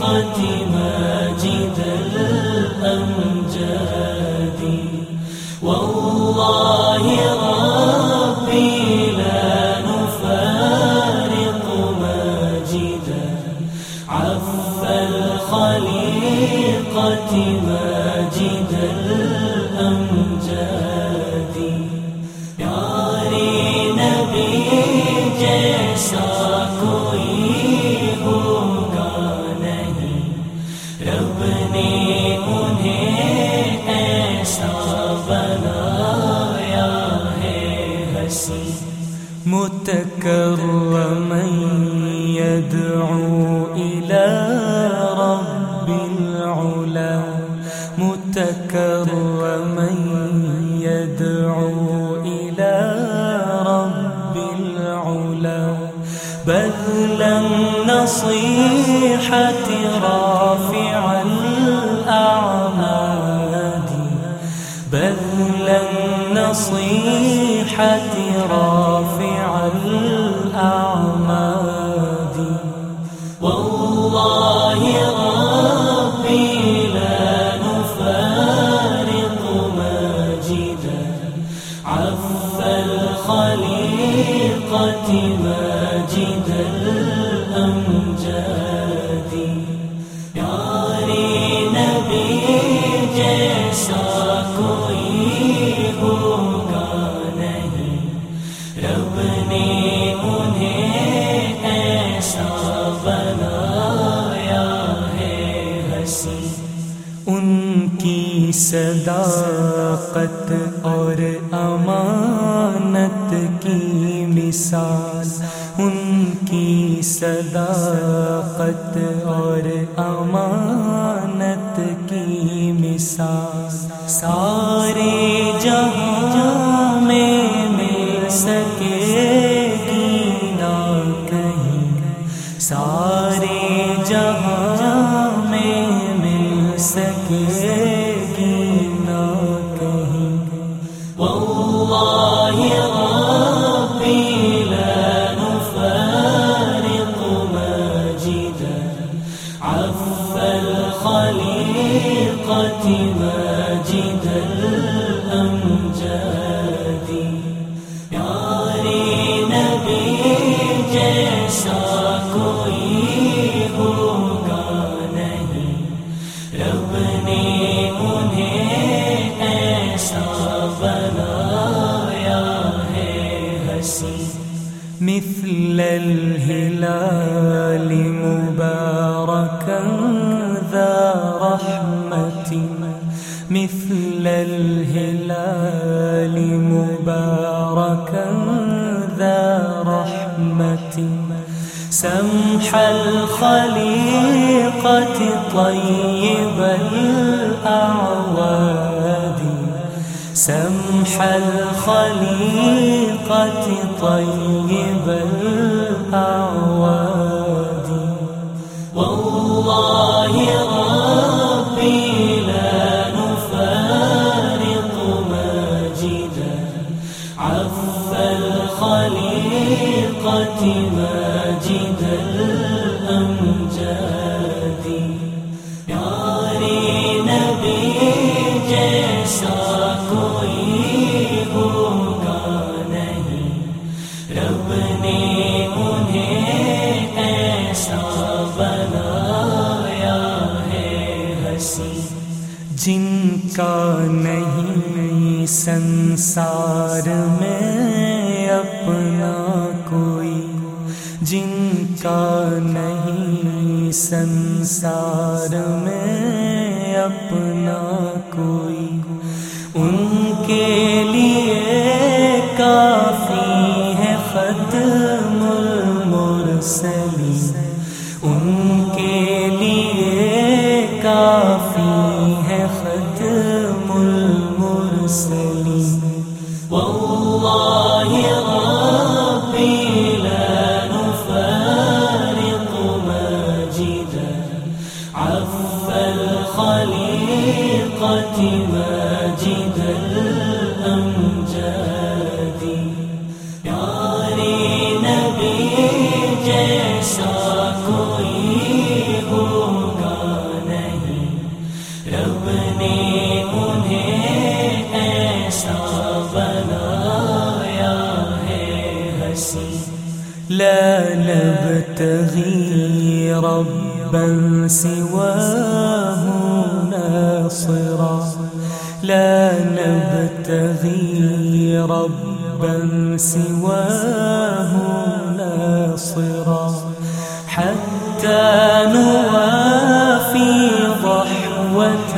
ماجد الأمجاد والله ربي لا نفارق ماجدا عف الخليقة ماجد الأمجاد پیارے نبی جیسا کوئی ہوگا نہیں رب نے انہیں ایسا بنایا ہے ہنسی متکرما يدعو إلى رب العلا متكرما يدعو إلى رب العلا بذل النصيحة رافع الأعماد بذل النصيحة رافع الأعماد والله ربي لا نفارق ماجدا عف الخليقة ماجد الأمجاد پیارے نبی جیسا کوئی ہوگا نہیں رب نے انہیں ایسا بنایا ہے ہنسی ان کی صداقت اور امانت کی مثال ان کی صداقت اور امانت کی مثال سارے جہاں میں مل سکے گی نہ کہیں سارے جہاں میں مل سکے گی نہ کہیں واللہ ربی لا نفارق ماجدا عف الخليقة ماجد الأمجاد پیارے نبی جیسا کوئی ہوگا نہیں رب نے انہیں ایسا بنایا ہے ہنسی مثل الهلال مباركا ذا رحمة مثل الهلال مباركا ذا رحمة سمح الخليقة طيب الأعواد سمح الخليقة طيب الأعواد والله ربي لا نفارق ماجدا عف الخليقة ماجد الأمجاد پیارے نبی جیسا کوئی ہوگا نہیں رب نے انہیں ایسا بنایا ہے ہنسی جن کا نہیں سنسار میں اپنا کوئی جن کا نہیں سنسار میں اپنا کوئی ان کے لیے کافی ہے ختم المرسلین ان کے لیے کافی ہے ختم المرسلین واللہ ربی لا نفارق ماجدا عف الخليقة ماجد الأمجاد پیارے نبی جیسا کوئی ہوگا نبتغي ربا سواه ناصرا لا نبتغي ربا سواه ناصرا حتى نوافي ضحوة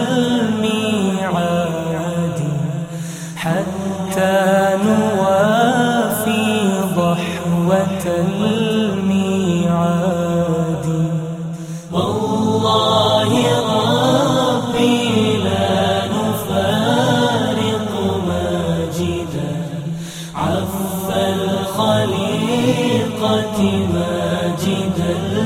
الميعاد حتى نوافي ضحوة الميعاد والله ربي لا نفارق ماجدا عف الخليقة ماجد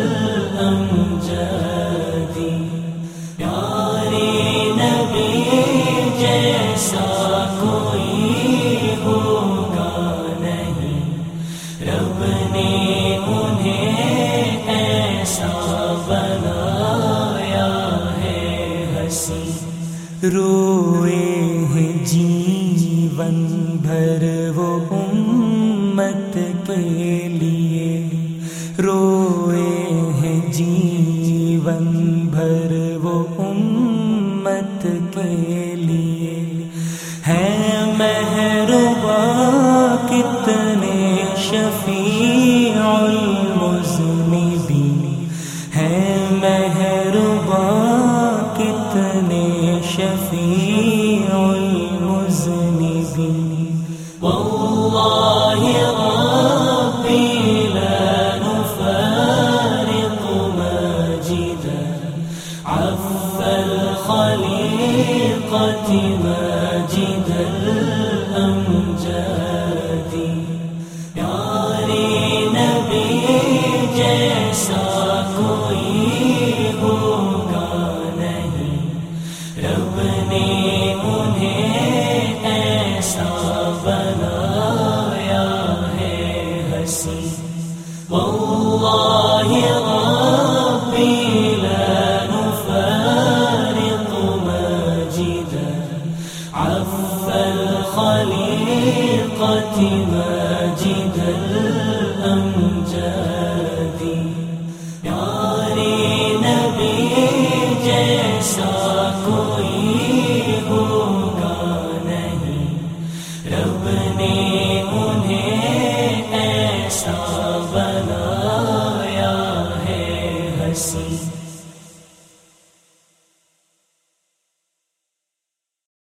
الأمجاد پیارے نبی جیسا کوئی ہوگا نہیں رب نے انہیں ایسا بنایا ہے ہنسی روئے ہیں جیون بھر وہ امت کے لیے روئے ہیں جیون بھر وہ امت کے لیے ہے مہرباں کتنے شفیع المذنبین ہے مہرباں کتنے شفیع المذنبین واللہ ربی لا نفارق ماجدا عف الخليقة ماجد الأمجاد پیارے نبی جیسا کوئی ہوگا نہیں رب نے انہیں ایسا بنایا ہے ہنسی واللہ ربی لا نفارق ماجدا عف الخليقة ماجد الأمجاد پیارے نبی جیسا کوئی ہوگا نہیں رب نے انہیں ایسا بنایا ہے ہنسی